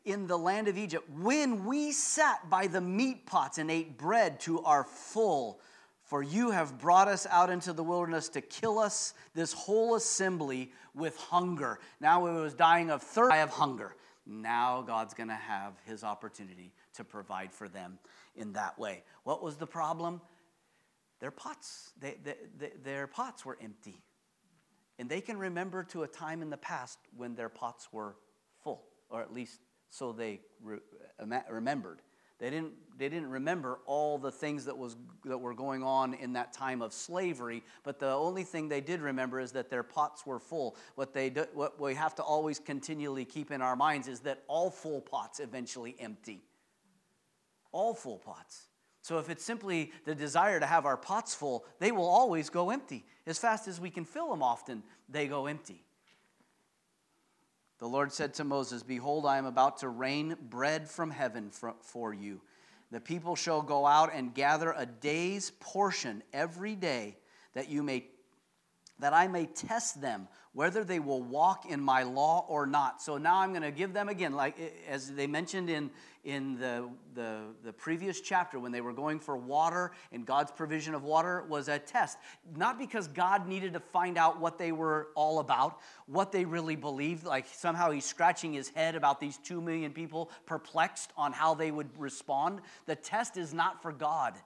in the land of Egypt, when we sat by the meat pots and ate bread to our full. For you have brought us out into the wilderness to kill us, this whole assembly, with hunger. Now it was dying of thirst, I have hunger. Now God's going to have his opportunity to provide for them in that way. What was the problem? Their pots. Their pots were empty. And they can remember to a time in the past when their pots were full, or at least so they remembered. They didn't remember all the things that were going on in that time of slavery, but the only thing they did remember is that their pots were full. What we have to always continually keep in our minds is that all full pots eventually empty. All full pots. So if it's simply the desire to have our pots full, they will always go empty. As fast as we can fill them often, they go empty. The Lord said to Moses, behold, I am about to rain bread from heaven for you. The people shall go out and gather a day's portion every day that I may test them whether they will walk in my law or not. So now I'm going to give them again, like as they mentioned in the previous chapter, when they were going for water and God's provision of water was a test. Not because God needed to find out what they were all about, what they really believed, like somehow he's scratching his head about these 2 million people perplexed on how they would respond. The test is not for God.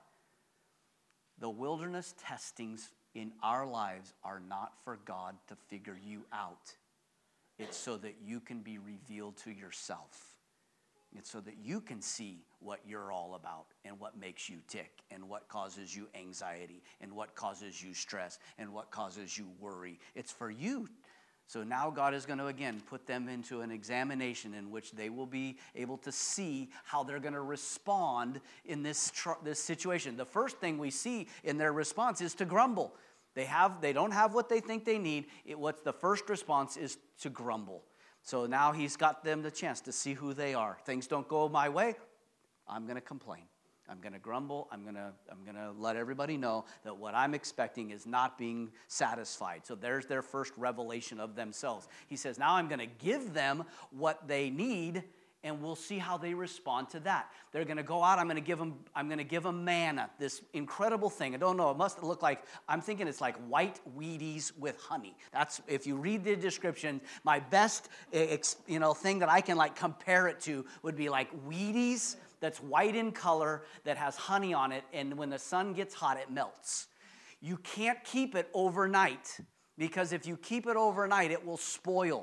The wilderness testings in our lives are not for God to figure you out. It's so that you can be revealed to yourself. It's so that you can see what you're all about and what makes you tick and what causes you anxiety and what causes you stress and what causes you worry. It's for you. So now God is going to, again, put them into an examination in which they will be able to see how they're going to respond in this situation. The first thing we see in their response is to grumble. They don't have what they think they need. What's the first response is to grumble. So now he's got them the chance to see who they are. Things don't go my way, I'm going to complain. I'm going to grumble. I'm going to let everybody know that what I'm expecting is not being satisfied. So there's their first revelation of themselves. He says, now I'm going to give them what they need, and we'll see how they respond to that. They're going to go out. I'm going to give them manna, this incredible thing. I don't know. It must look like, I'm thinking it's like white Wheaties with honey. That's, if you read the description, my best thing that I can like compare it to would be like Wheaties that's white in color, that has honey on it, and when the sun gets hot, it melts. You can't keep it overnight, because if you keep it overnight, it will spoil,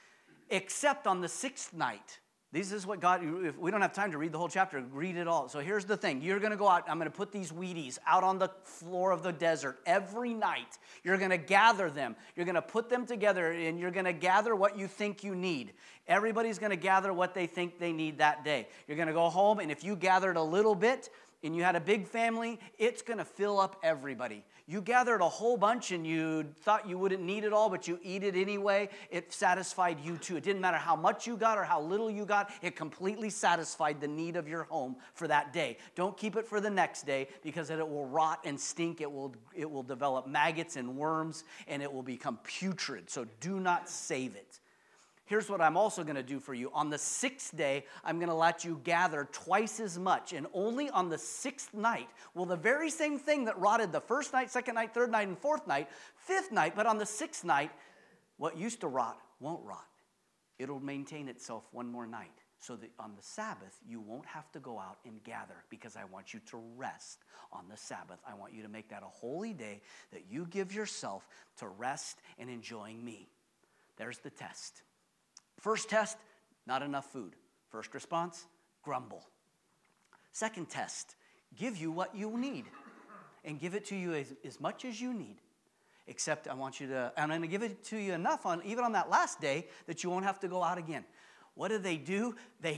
except on the 6th night. This is what God, if we don't have time to read the whole chapter, read it all. So here's the thing. You're going to go out. I'm going to put these Wheaties out on the floor of the desert every night. You're going to gather them. You're going to put them together, and you're going to gather what you think you need. Everybody's going to gather what they think they need that day. You're going to go home, and if you gathered a little bit and you had a big family, it's going to fill up everybody. You gathered a whole bunch and you thought you wouldn't need it all, but you eat it anyway, it satisfied you too. It didn't matter how much you got or how little you got, it completely satisfied the need of your home for that day. Don't keep it for the next day, because it will rot and stink. It will develop maggots and worms, and it will become putrid. So do not save it. Here's what I'm also going to do for you. On the 6th day, I'm going to let you gather twice as much. And only on the 6th night will the very same thing that rotted the first night, second night, third night, and fourth night, 5th night, but on the 6th night, what used to rot won't rot. It'll maintain itself one more night. So that on the Sabbath, you won't have to go out and gather, because I want you to rest on the Sabbath. I want you to make that a holy day that you give yourself to rest and enjoying me. There's the test. First test, not enough food. First response, grumble. Second test, give you what you need, and give it to you as much as you need. Except I'm going to give it to you enough even on that last day that you won't have to go out again. What do? They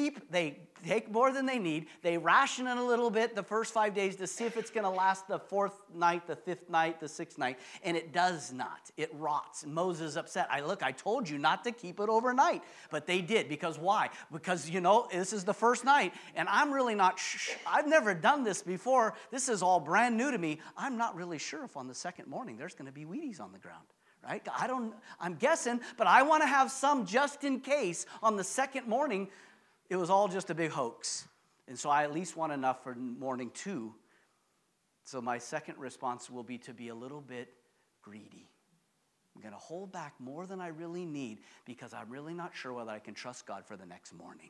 take more than they need. They ration it a little bit the first 5 days to see if it's going to last the 4th night, the 5th night, the 6th night. And it does not. It rots. Moses is upset. I told you not to keep it overnight. But they did. Because why? Because, this is the first night. And I'm really not I've never done this before. This is all brand new to me. I'm not really sure if on the second morning there's going to be Wheaties on the ground. Right? I'm guessing, but I want to have some just in case on the second morning. it was all just a big hoax. And so I at least want enough for morning 2. So my second response will be to be a little bit greedy. I'm going to hold back more than I really need because I'm really not sure whether I can trust God for the next morning.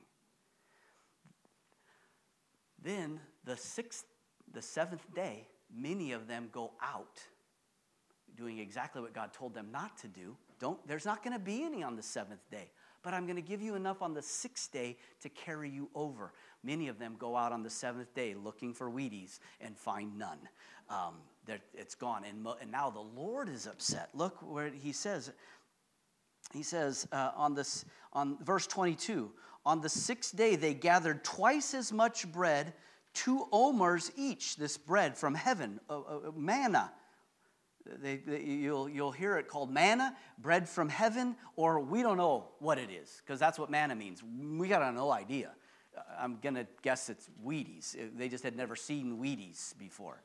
Then the 7th day, many of them go out doing exactly what God told them not to do. There's not going to be any on the 7th day, but I'm going to give you enough on the 6th day to carry you over. Many of them go out on the 7th day looking for Wheaties and find none. It's gone. And now the Lord is upset. Look where he says. He says on verse 22, on the 6th day they gathered twice as much bread, 2 omers each, this bread from heaven, manna. You'll hear it called manna, bread from heaven, or we don't know what it is, because that's what manna means. We got no idea. I'm going to guess it's Wheaties. They just had never seen Wheaties before.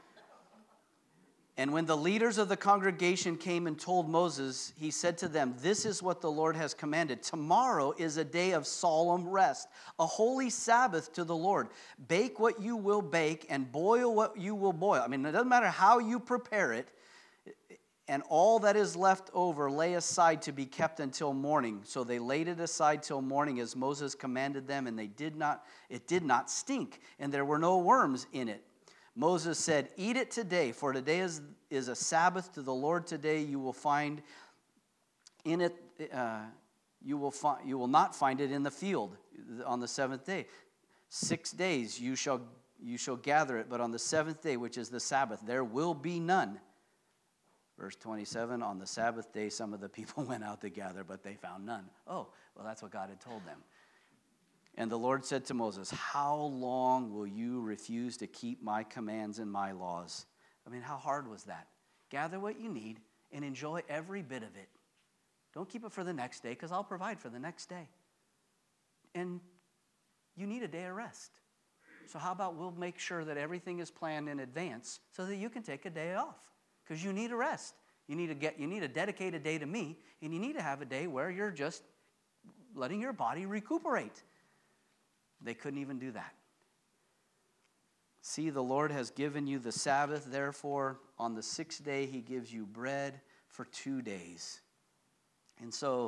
And when the leaders of the congregation came and told Moses, he said to them, this is what the Lord has commanded. Tomorrow is a day of solemn rest, a holy Sabbath to the Lord. Bake what you will bake and boil what you will boil. I mean, it doesn't matter how you prepare it. And all that is left over lay aside to be kept until morning. So they laid it aside till morning as Moses commanded them, and it did not stink, and there were no worms in it. Moses said, eat it today, for today is a Sabbath to the Lord. Today you will find in it, you will not find it in the field on the 7th day. 6 days you shall gather it, but on the 7th day, which is the Sabbath, there will be none. Verse 27, on the Sabbath day, some of the people went out to gather, but they found none. Oh, well, that's what God had told them. And the Lord said to Moses, how long will you refuse to keep my commands and my laws? I mean, how hard was that? Gather what you need and enjoy every bit of it. Don't keep it for the next day, because I'll provide for the next day. And you need a day of rest. So how about we'll make sure that everything is planned in advance so that you can take a day off, because you need a rest. You need a dedicated day to me, and you need to have a day where you're just letting your body recuperate. They couldn't even do that. See, the Lord has given you the Sabbath. Therefore, on the 6th day, he gives you bread for 2 days. And so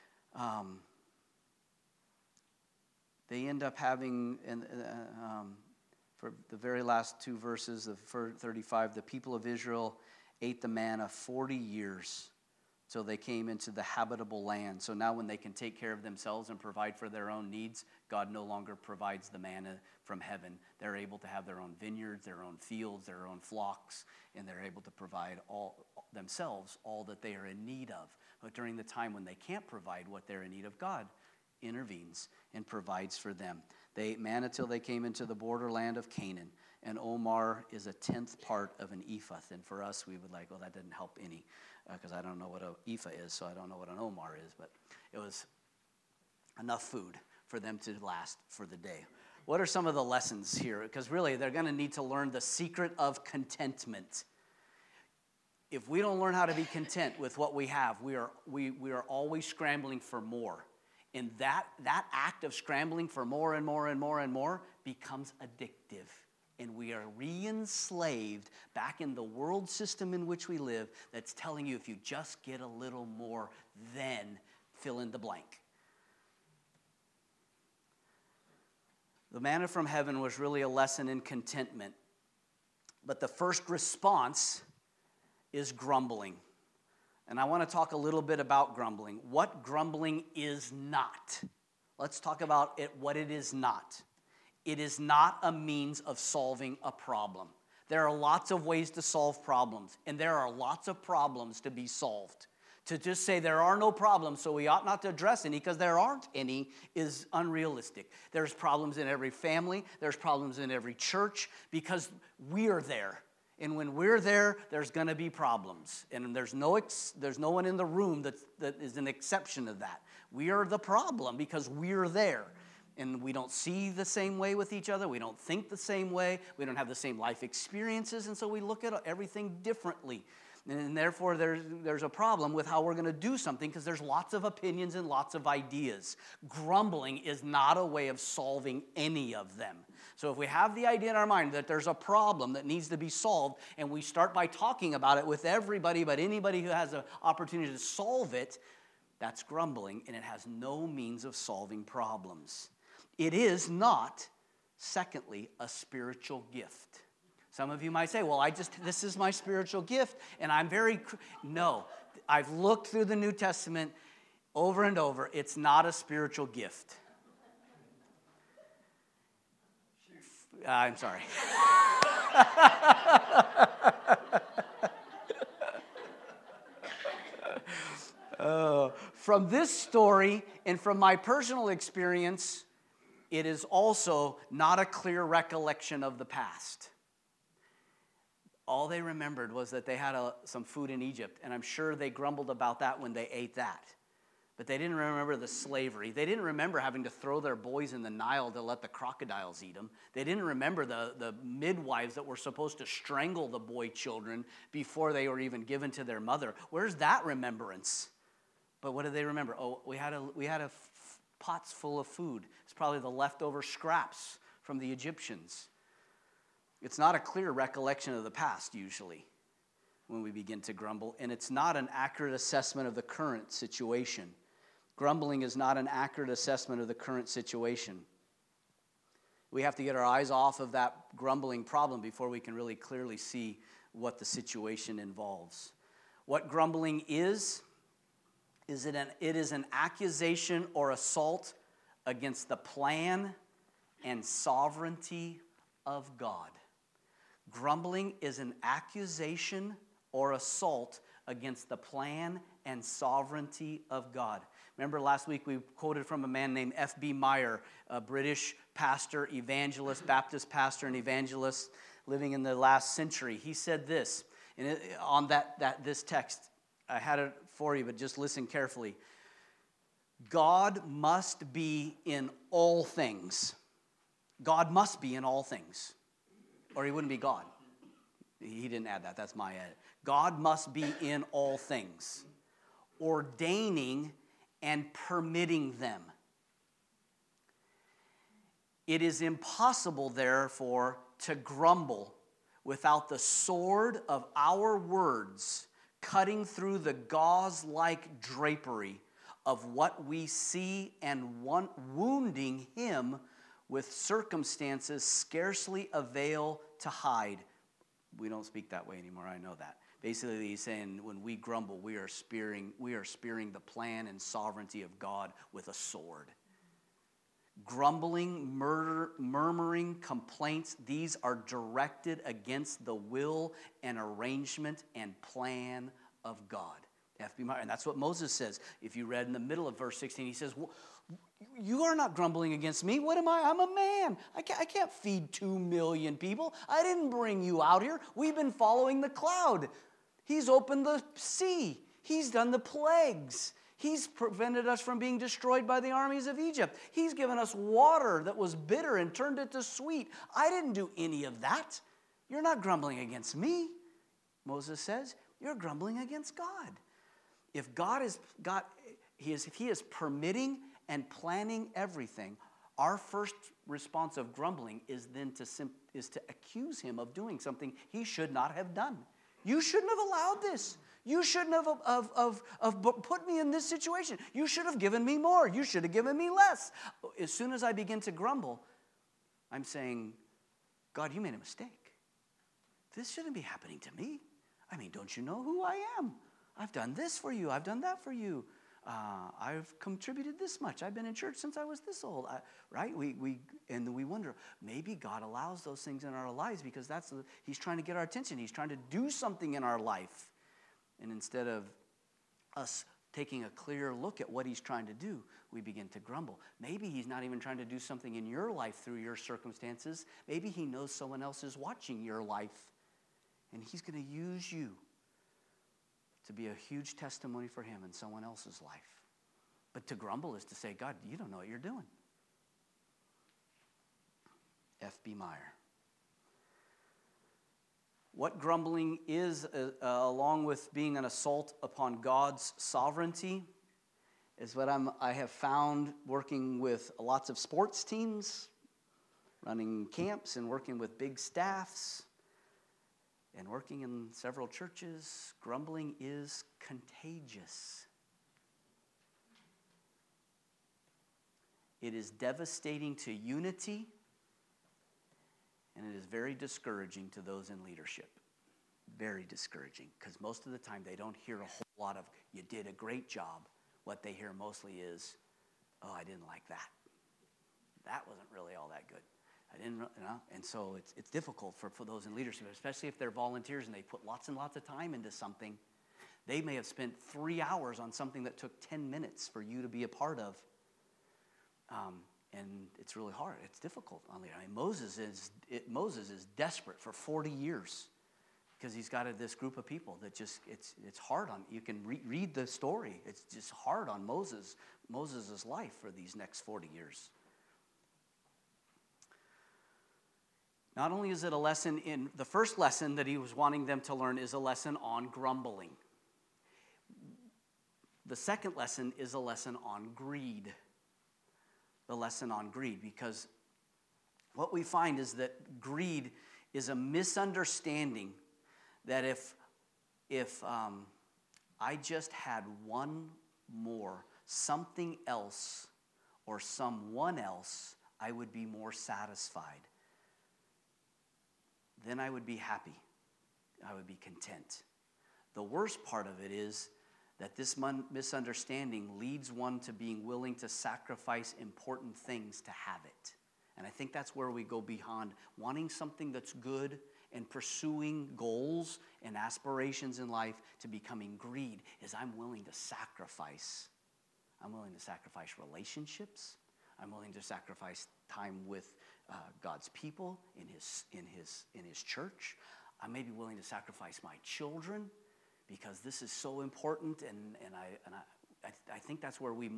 they end up having, for the very last 2 verses of 35, the people of Israel ate the manna 40 years till they came into the habitable land. So now when they can take care of themselves and provide for their own needs, God no longer provides the manna from heaven. They're able to have their own vineyards, their own fields, their own flocks, and they're able to provide themselves all that they are in need of. But during the time when they can't provide what they're in need of, God intervenes and provides for them. They ate manna till they came into the borderland of Canaan. And Omar is a 10th part of an ephah. And for us, we would like, well, that didn't help any, because I don't know what an ephah is, so I don't know what an Omar is. But it was enough food for them to last for the day. What are some of the lessons here? Because really, they're going to need to learn the secret of contentment. If we don't learn how to be content with what we have, we are always scrambling for more. And that act of scrambling for more and more and more and more becomes addictive. And we are re-enslaved back in the world system in which we live that's telling you if you just get a little more, then fill in the blank. The manna from heaven was really a lesson in contentment. But the first response is grumbling. And I want to talk a little bit about grumbling. What grumbling is not. Let's talk about it, what it is not. It is not a means of solving a problem. There are lots of ways to solve problems, and there are lots of problems to be solved. To just say there are no problems, so we ought not to address any because there aren't any, is unrealistic. There's problems in every family. There's problems in every church because we are there. And when we're there, there's going to be problems. And there's no one in the room that is an exception to that. We are the problem because we're there. And we don't see the same way with each other. We don't think the same way. We don't have the same life experiences. And so we look at everything differently. And therefore, there's a problem with how we're going to do something because there's lots of opinions and lots of ideas. Grumbling is not a way of solving any of them. So if we have the idea in our mind that there's a problem that needs to be solved, and we start by talking about it with everybody but anybody who has an opportunity to solve it, that's grumbling, and it has no means of solving problems. It is not, secondly, a spiritual gift. Some of you might say, well, this is my spiritual gift, and I'm no. I've looked through the New Testament over and over. It's not a spiritual gift. I'm sorry. From this story and from my personal experience, it is also not a clear recollection of the past. All they remembered was that they had some food in Egypt, and I'm sure they grumbled about that when they ate that. But they didn't remember the slavery. They didn't remember having to throw their boys in the Nile to let the crocodiles eat them. They didn't remember the midwives that were supposed to strangle the boy children before they were even given to their mother. Where's that remembrance? But what did they remember? Oh, we had pots full of food. It's probably the leftover scraps from the Egyptians. It's not a clear recollection of the past, usually, when we begin to grumble, and it's not an accurate assessment of the current situation. Grumbling is not an accurate assessment of the current situation. We have to get our eyes off of that grumbling problem before we can really clearly see what the situation involves. What grumbling is it is an accusation or assault against the plan and sovereignty of God. Grumbling is an accusation or assault against the plan and sovereignty of God. Remember last week we quoted from a man named F.B. Meyer, a British pastor, evangelist, Baptist pastor and evangelist living in the last century. He said this, and on this text, I had it for you, but just listen carefully. God must be in all things. God must be in all things, or he wouldn't be God. He didn't add that. That's my edit. God must be in all things, ordaining and permitting them. It is impossible, therefore, to grumble without the sword of our words cutting through the gauze-like drapery of what we see and wounding him with circumstances scarcely avail to hide. We don't speak that way anymore, I know that. Basically, he's saying when we grumble, we are spearing the plan and sovereignty of God with a sword. Grumbling, murmuring, complaints, these are directed against the will and arrangement and plan of God. F.B. Meyer, and that's what Moses says. If you read in the middle of verse 16, he says, well, you are not grumbling against me. What am I? I'm a man. I can't feed 2 million people. I didn't bring you out here. We've been following the cloud. He's opened the sea. He's done the plagues. He's prevented us from being destroyed by the armies of Egypt. He's given us water that was bitter and turned it to sweet. I didn't do any of that. You're not grumbling against me, Moses says. You're grumbling against God. If God is He is permitting and planning everything, our first response of grumbling is then to accuse him of doing something he should not have done. You shouldn't have allowed this. You shouldn't have put me in this situation. You should have given me more. You should have given me less. As soon as I begin to grumble, I'm saying, God, you made a mistake. This shouldn't be happening to me. I mean, don't you know who I am? I've done this for you. I've done that for you. I've contributed this much. I've been in church since I was this old. Right? We wonder, maybe God allows those things in our lives because he's trying to get our attention. He's trying to do something in our life. And instead of us taking a clear look at what he's trying to do, we begin to grumble. Maybe he's not even trying to do something in your life through your circumstances. Maybe he knows someone else is watching your life, and he's going to use you to be a huge testimony for him in someone else's life. But to grumble is to say, God, you don't know what you're doing. F.B. Meyer. What grumbling is, along with being an assault upon God's sovereignty, is what I have found working with lots of sports teams, running camps and working with big staffs, and working in several churches. Grumbling is contagious. It is devastating to unity, and it is very discouraging to those in leadership. Very discouraging, because most of the time they don't hear a whole lot of, you did a great job. What they hear mostly is, oh, I didn't like that. That wasn't really all that good. I didn't, and so it's difficult for those in leadership, especially if they're volunteers and they put lots and lots of time into something. They may have spent 3 hours on something that took 10 minutes for you to be a part of. And it's really hard. It's difficult on leader. I mean, Moses is desperate for 40 years because he's got this group of people that just, it's hard on. You can read the story. It's just hard on Moses' life for these next 40 years. Not only is it a lesson in, the first lesson that he was wanting them to learn is a lesson on grumbling. The second lesson is a lesson on greed. The lesson on greed, because what we find is that greed is a misunderstanding that if I just had one more, something else or someone else, I would be more satisfied. Then I would be happy. I would be content. The worst part of it is that this misunderstanding leads one to being willing to sacrifice important things to have it. And I think that's where we go beyond wanting something that's good and pursuing goals and aspirations in life to becoming greed, is I'm willing to sacrifice. I'm willing to sacrifice relationships. I'm willing to sacrifice time with God's people in his church. I may be willing to sacrifice my children because this is so important, and I think that's where we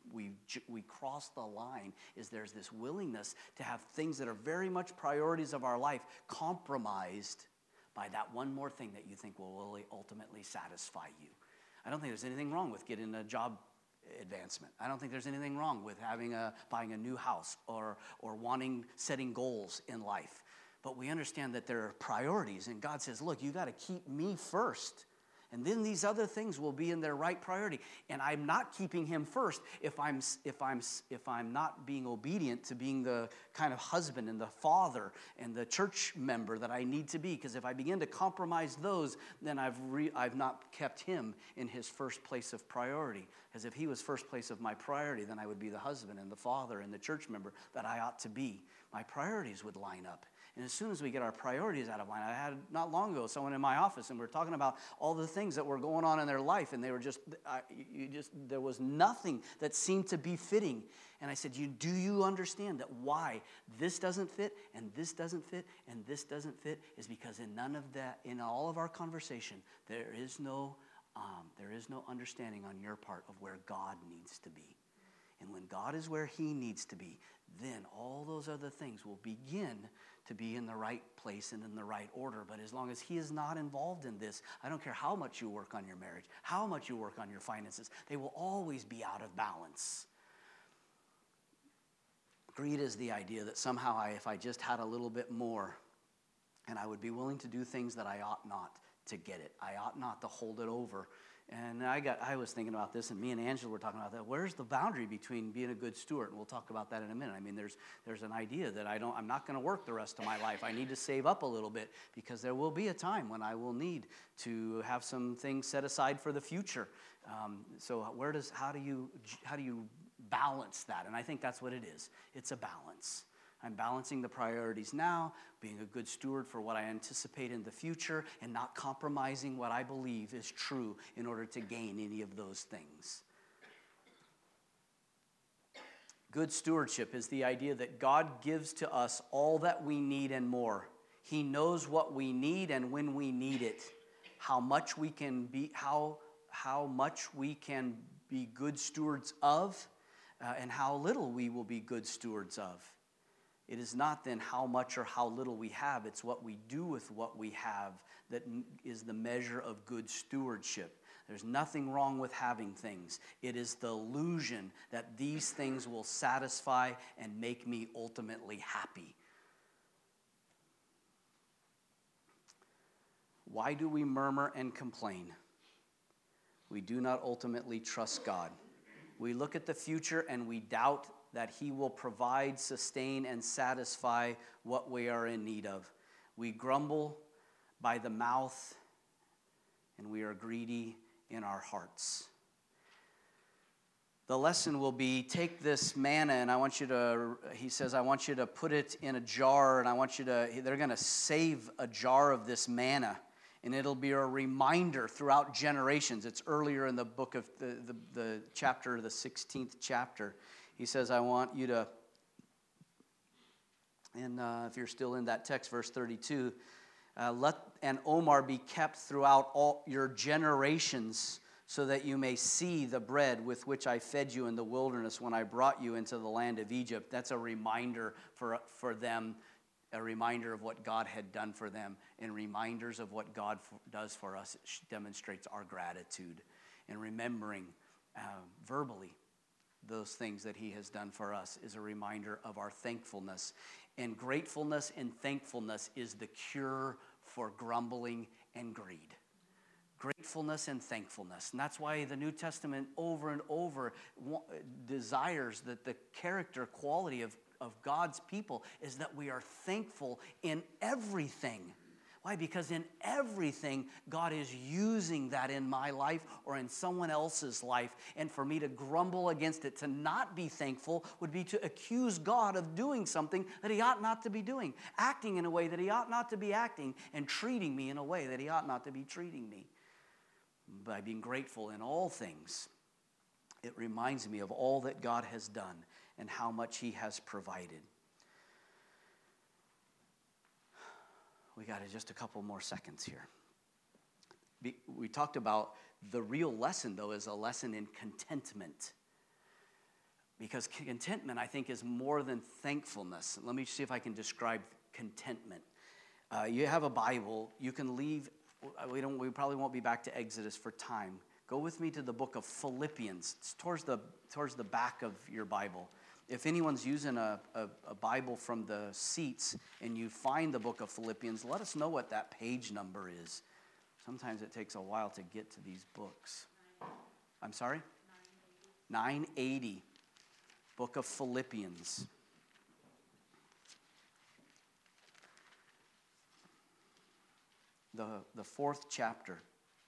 cross the line. Is there's this willingness to have things that are very much priorities of our life compromised by that one more thing that you think will really ultimately satisfy you. I don't think there's anything wrong with getting a job advancement. I don't think there's anything wrong with buying a new house or setting goals in life. But we understand that there are priorities, and God says, look, you got to keep me first. And then these other things will be in their right priority. And I'm not keeping him first if I'm not being obedient to being the kind of husband and the father and the church member that I need to be. Because if I begin to compromise those, then I've not kept him in his first place of priority. Because if he was first place of my priority, then I would be the husband and the father and the church member that I ought to be. My priorities would line up. And as soon as we get our priorities out of line, I had not long ago someone in my office, and we were talking about all the things that were going on in their life, and they were there was nothing that seemed to be fitting. And I said, do you understand that why this doesn't fit, and this doesn't fit, and this doesn't fit, is because in none of that, in all of our conversation, there is no understanding on your part of where God needs to be. And when God is where he needs to be, then all those other things will begin to be in the right place and in the right order. But as long as he is not involved in this, I don't care how much you work on your marriage, how much you work on your finances, they will always be out of balance. Greed is the idea that somehow if I just had a little bit more, and I would be willing to do things that I ought not to get it. I ought not to hold it over. And I was thinking about this, and me and Angela were talking about that. Where's the boundary between being a good steward? And we'll talk about that in a minute. I mean, there's an idea that I'm not going to work the rest of my life. I need to save up a little bit because there will be a time when I will need to have some things set aside for the future. So how do you balance that? And I think that's what it is. It's a balance. I'm balancing the priorities now, being a good steward for what I anticipate in the future, and not compromising what I believe is true in order to gain any of those things. Good stewardship is the idea that God gives to us all that we need and more. He knows what we need and when we need it, how much we can be good stewards of, and how little we will be good stewards of. It is not then how much or how little we have. It's what we do with what we have that is the measure of good stewardship. There's nothing wrong with having things. It is the illusion that these things will satisfy and make me ultimately happy. Why do we murmur and complain? We do not ultimately trust God. We look at the future and we doubt that He will provide, sustain, and satisfy what we are in need of. We grumble by the mouth, and we are greedy in our hearts. The lesson will be, take this manna, and he says, I want you to put it in a jar, and they're going to save a jar of this manna, and it'll be a reminder throughout generations. It's earlier in the book of the chapter, the 16th chapter. He says, I want you to, and if you're still in that text, verse 32, let an omer be kept throughout all your generations, so that you may see the bread with which I fed you in the wilderness when I brought you into the land of Egypt. That's a reminder for them, a reminder of what God had done for them, and reminders of what God does for us. It demonstrates our gratitude, and remembering verbally those things that He has done for us is a reminder of our thankfulness. And gratefulness and thankfulness is the cure for grumbling and greed. Gratefulness and thankfulness. And that's why the New Testament over and over desires that the character quality of God's people is that we are thankful in everything. Why? Because in everything, God is using that in my life or in someone else's life. And for me to grumble against it, to not be thankful, would be to accuse God of doing something that He ought not to be doing, acting in a way that He ought not to be acting, and treating me in a way that He ought not to be treating me. By being grateful in all things, it reminds me of all that God has done and how much He has provided. We got just a couple more seconds here. We talked about the real lesson, though, is a lesson in contentment. Because contentment, I think, is more than thankfulness. Let me see if I can describe contentment. You have a Bible. You can leave. We probably won't be back to Exodus for time. Go with me to the book of Philippians. It's towards the back of your Bible. If anyone's using a Bible from the seats and you find the book of Philippians, let us know what that page number is. Sometimes it takes a while to get to these books. I'm sorry? 980. Book of Philippians. The 4th chapter.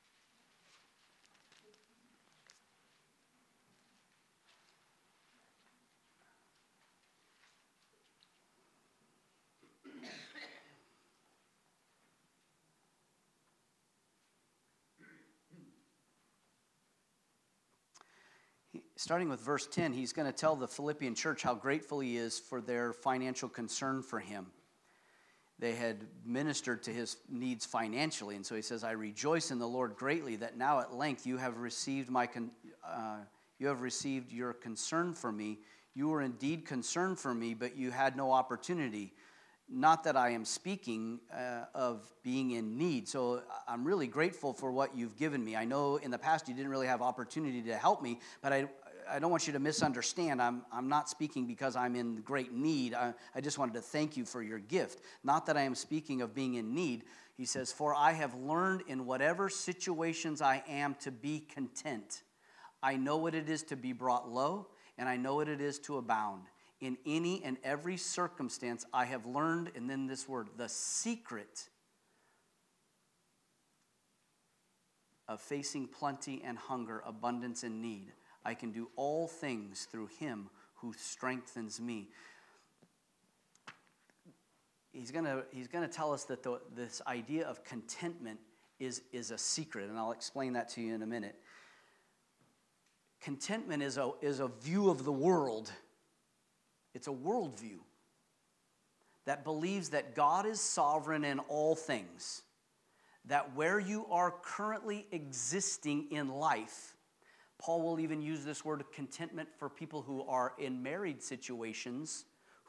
Starting with verse 10, he's going to tell the Philippian church how grateful he is for their financial concern for him. They had ministered to his needs financially, and so he says, I rejoice in the Lord greatly that now at length you have received your concern for me. You were indeed concerned for me, but you had no opportunity. Not that I am speaking of being in need. So I'm really grateful for what you've given me. I know in the past you didn't really have opportunity to help me, but I don't want you to misunderstand. I'm not speaking because I'm in great need. I just wanted to thank you for your gift. Not that I am speaking of being in need. He says, for I have learned in whatever situations I am to be content. I know what it is to be brought low, and I know what it is to abound. In any and every circumstance I have learned, and then this word, the secret of facing plenty and hunger, abundance and need. I can do all things through Him who strengthens me. He's gonna tell us that this idea of contentment is a secret, and I'll explain that to you in a minute. Contentment is a view of the world. It's a worldview that believes that God is sovereign in all things, that where you are currently existing in life, Paul will even use this word contentment for people who are in married situations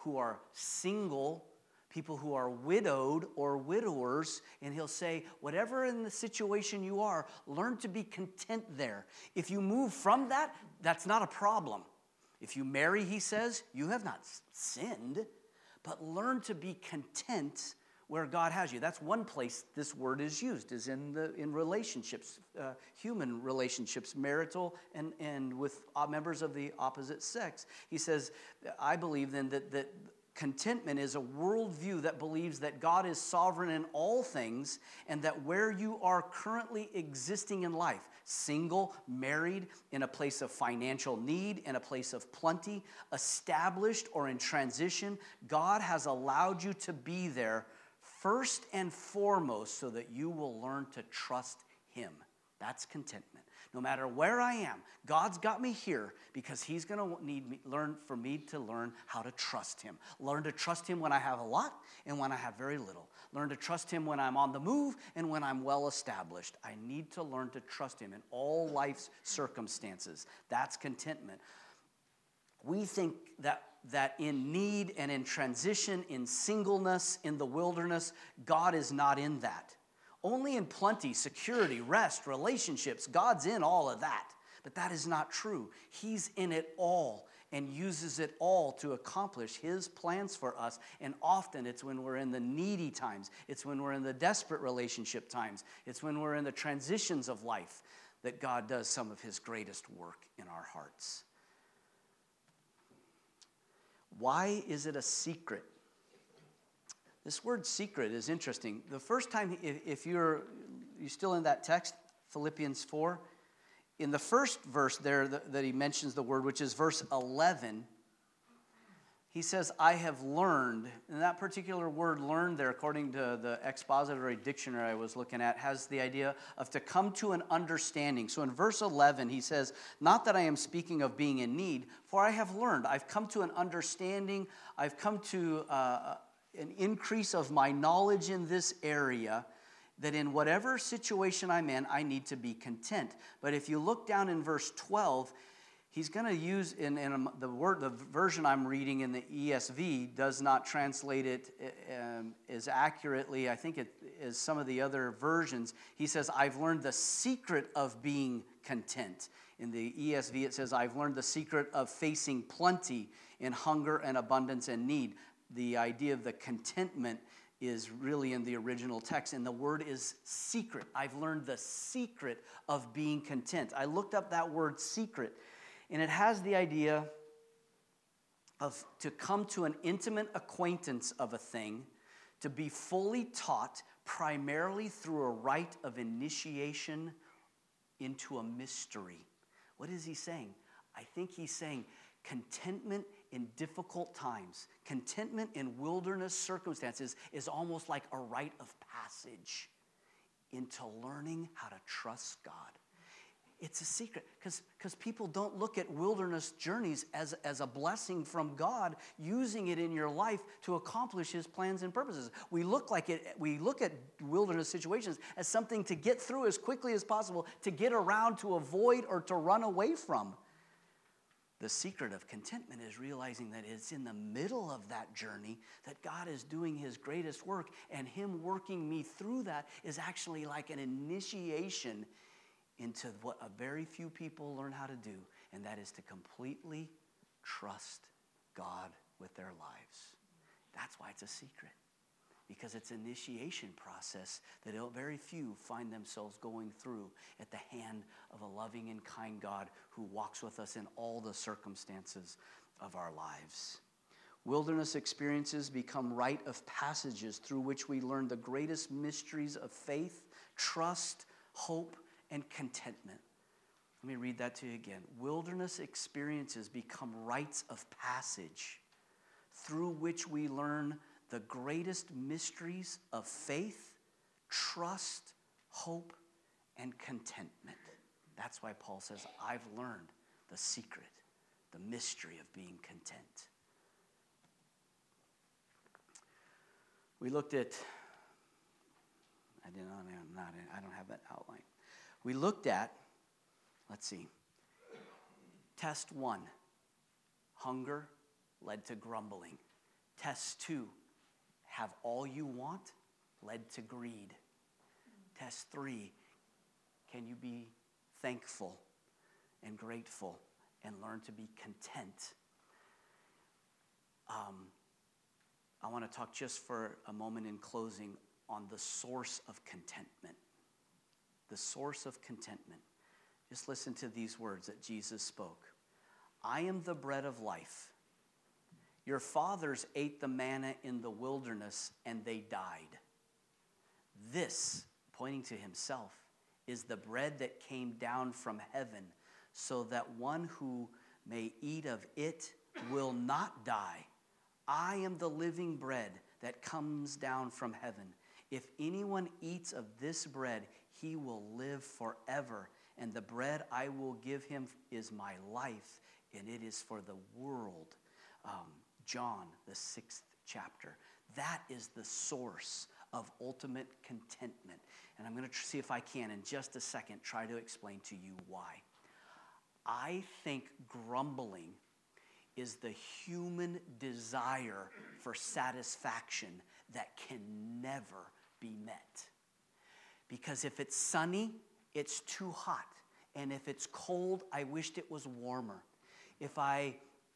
who are single, people who are widowed or widowers, and he'll say, whatever in the situation you are, learn to be content there. If you move from that, that's not a problem. If you marry, he says, you have not sinned, but learn to be content where God has you. That's one place this word is used, is in relationships, human relationships, marital and with members of the opposite sex. He says, I believe then that contentment is a worldview that believes that God is sovereign in all things and that where you are currently existing in life, single, married, in a place of financial need, in a place of plenty, established or in transition, God has allowed you to be there first and foremost so that you will learn to trust him. That's contentment. No matter where I am, God's got me here because he's going to learn how to trust him. Learn to trust him when I have a lot and when I have very little. Learn to trust him when I'm on the move and when I'm well established. I need to learn to trust him in all life's circumstances. That's contentment. We think that in need and in transition, in singleness, in the wilderness, God is not in that. Only in plenty, security, rest, relationships, God's in all of that. But that is not true. He's in it all and uses it all to accomplish his plans for us. And often it's when we're in the needy times. It's when we're in the desperate relationship times. It's when we're in the transitions of life that God does some of his greatest work in our hearts. Why is it a secret? This word secret is interesting. The first time, if you're still in that text, Philippians 4, in the first verse there that he mentions the word, which is verse 11, he says, I have learned. And that particular word learned there, according to the expository dictionary I was looking at, has the idea of to come to an understanding. So in verse 11, he says, not that I am speaking of being in need, for I have learned. I've come to an understanding. I've come to an increase of my knowledge in this area, that in whatever situation I'm in, I need to be content. But if you look down in verse 12, he's going to use, in the version I'm reading in the ESV does not translate it as accurately, I think, as some of the other versions. He says, I've learned the secret of being content. In the ESV, it says, I've learned the secret of facing plenty in hunger and abundance and need. The idea of the contentment is really in the original text, and the word is secret. I've learned the secret of being content. I looked up that word secret, and it has the idea of to come to an intimate acquaintance of a thing, to be fully taught primarily through a rite of initiation into a mystery. What is he saying? I think he's saying contentment in difficult times, contentment in wilderness circumstances is almost like a rite of passage into learning how to trust God. It's a secret because people don't look at wilderness journeys as a blessing from God, using it in your life to accomplish his plans and purposes. We look at wilderness situations as something to get through as quickly as possible, to get around, to avoid, or to run away from. The secret of contentment is realizing that it's in the middle of that journey that God is doing his greatest work, and him working me through that is actually like an initiation into what a very few people learn how to do, and that is to completely trust God with their lives. That's why it's a secret, because it's an initiation process that very few find themselves going through at the hand of a loving and kind God who walks with us in all the circumstances of our lives. Wilderness experiences become rite of passages through which we learn the greatest mysteries of faith, trust, hope, and contentment. Let me read that to you again. Wilderness experiences become rites of passage through which we learn the greatest mysteries of faith, trust, hope, and contentment. That's why Paul says, I've learned the secret, the mystery of being content. We looked at, I don't have that outline. We looked at, let's see, test 1, hunger led to grumbling. Test 2, have all you want led to greed? Test 3, can you be thankful and grateful and learn to be content? I want to talk just for a moment in closing on the source of contentment. The source of contentment. Just listen to these words that Jesus spoke. I am the bread of life. Your fathers ate the manna in the wilderness and they died. This, pointing to himself, is the bread that came down from heaven, so that one who may eat of it will not die. I am the living bread that comes down from heaven. If anyone eats of this bread, he will live forever. And the bread I will give him is my life, and it is for the world. John, the 6th chapter. That is the source of ultimate contentment. And I'm going to see if I can, in just a second, try to explain to you why. I think grumbling is the human desire for satisfaction that can never be met. Because if it's sunny, it's too hot. And if it's cold, I wished it was warmer. If I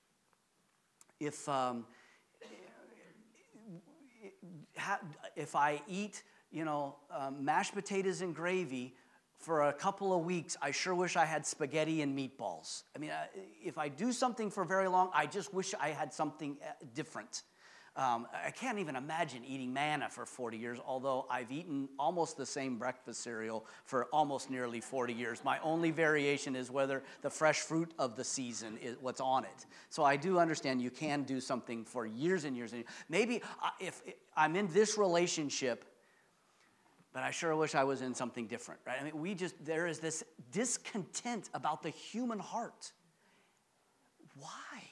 eat, mashed potatoes and gravy for a couple of weeks, I sure wish I had spaghetti and meatballs. I mean, if I do something for very long, I just wish I had something different. I can't even imagine eating manna for 40 years, although I've eaten almost the same breakfast cereal for almost nearly 40 years. My only variation is whether the fresh fruit of the season is what's on it. So I do understand you can do something for years and years and years. Maybe if I'm in this relationship, but I sure wish I was in something different, right? I mean, there is this discontent about the human heart. Why?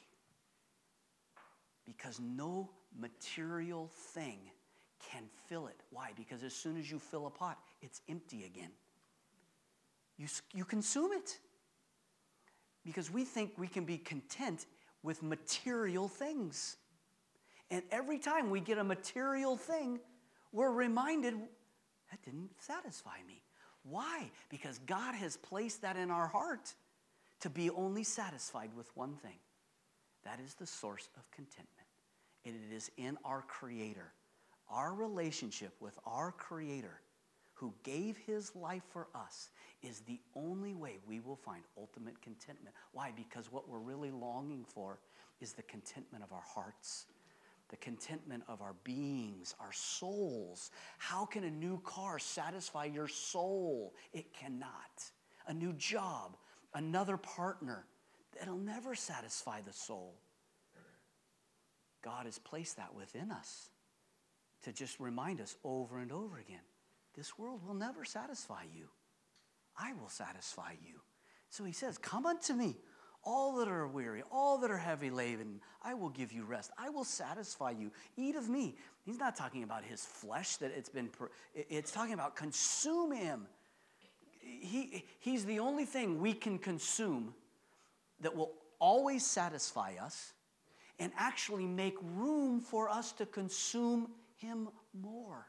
Because no material thing can fill it. Why? Because as soon as you fill a pot, it's empty again. You consume it. Because we think we can be content with material things. And every time we get a material thing, we're reminded, that didn't satisfy me. Why? Because God has placed that in our heart to be only satisfied with one thing. That is the source of contentment. And it is in our Creator. Our relationship with our Creator, who gave his life for us, is the only way we will find ultimate contentment. Why? Because what we're really longing for is the contentment of our hearts, the contentment of our beings, our souls. How can a new car satisfy your soul? It cannot. A new job, another partner, that'll never satisfy the soul. God has placed that within us to just remind us over and over again, this world will never satisfy you. I will satisfy you. So he says, come unto me, all that are weary, all that are heavy laden, I will give you rest. I will satisfy you. Eat of me. He's not talking about his flesh, that it's talking about consume him. He's the only thing we can consume that will always satisfy us and actually make room for us to consume him more.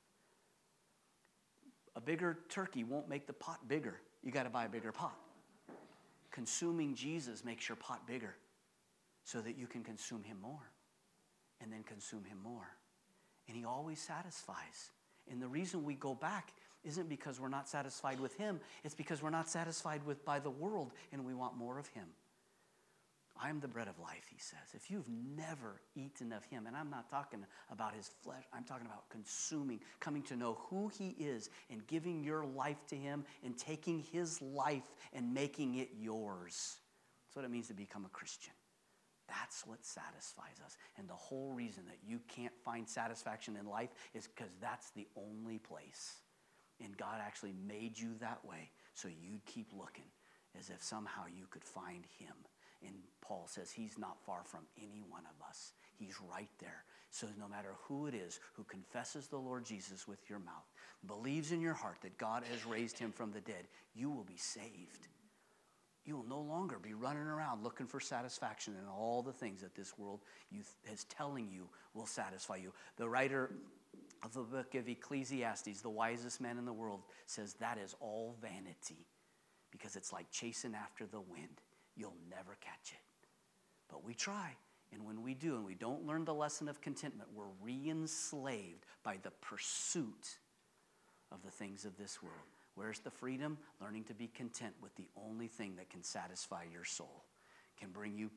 A bigger turkey won't make the pot bigger. You got to buy a bigger pot. Consuming Jesus makes your pot bigger so that you can consume him more and then consume him more. And he always satisfies. And the reason we go back isn't because we're not satisfied with him. It's because we're not satisfied by the world and we want more of him. I am the bread of life, he says. If you've never eaten of him, and I'm not talking about his flesh, I'm talking about consuming, coming to know who he is and giving your life to him and taking his life and making it yours. That's what it means to become a Christian. That's what satisfies us. And the whole reason that you can't find satisfaction in life is because that's the only place. And God actually made you that way so you'd keep looking as if somehow you could find him. And Paul says he's not far from any one of us. He's right there. So no matter who it is who confesses the Lord Jesus with your mouth, believes in your heart that God has raised him from the dead, you will be saved. You will no longer be running around looking for satisfaction in all the things that this world is telling you will satisfy you. The writer of the book of Ecclesiastes, the wisest man in the world, says that is all vanity because it's like chasing after the wind. You'll never catch it. But we try. And when we do and we don't learn the lesson of contentment, we're re-enslaved by the pursuit of the things of this world. Where's the freedom? Learning to be content with the only thing that can satisfy your soul, can bring you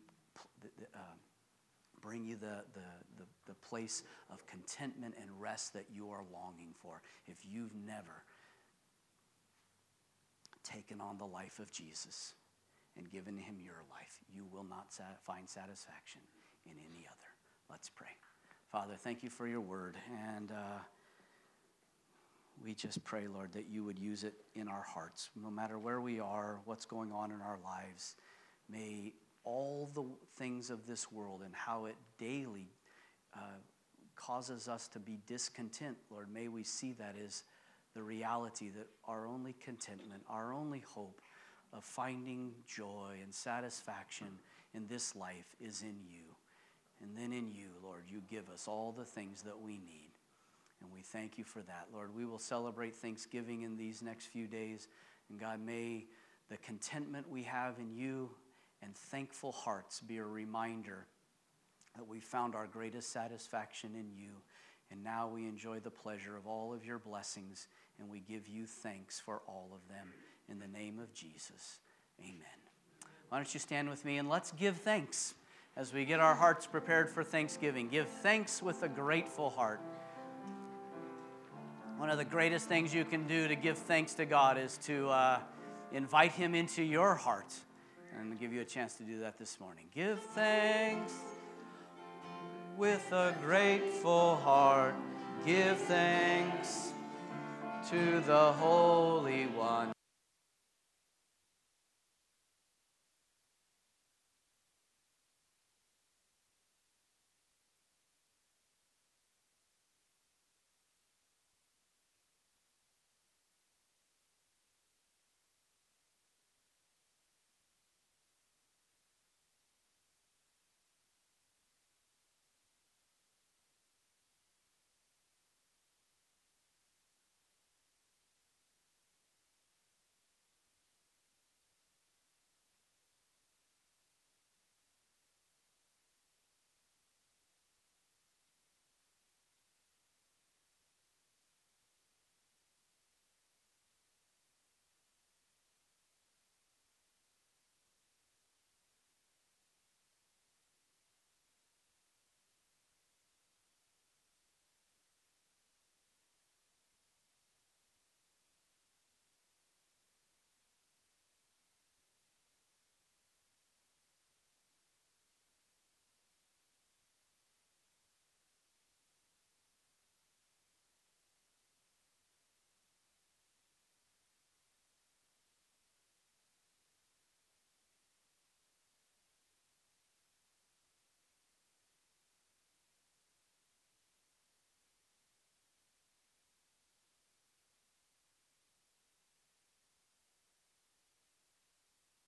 the place of contentment and rest that you are longing for. If you've never taken on the life of Jesus and given him your life, you will not find satisfaction in any other. Let's pray. Father, thank you for your word, and we just pray, Lord, that you would use it in our hearts. No matter where we are, what's going on in our lives, may all the things of this world and how it daily causes us to be discontent, Lord, may we see that as the reality that our only contentment, our only hope of finding joy and satisfaction in this life is in you. And then in you, Lord, you give us all the things that we need. And we thank you for that, Lord. We will celebrate Thanksgiving in these next few days. And God, may the contentment we have in you and thankful hearts be a reminder that we found our greatest satisfaction in you. And now we enjoy the pleasure of all of your blessings, and we give you thanks for all of them. In the name of Jesus, amen. Why don't you stand with me and let's give thanks as we get our hearts prepared for Thanksgiving. Give thanks with a grateful heart. One of the greatest things you can do to give thanks to God is to invite him into your heart. And I'll give you a chance to do that this morning. Give thanks with a grateful heart. Give thanks to the Holy One.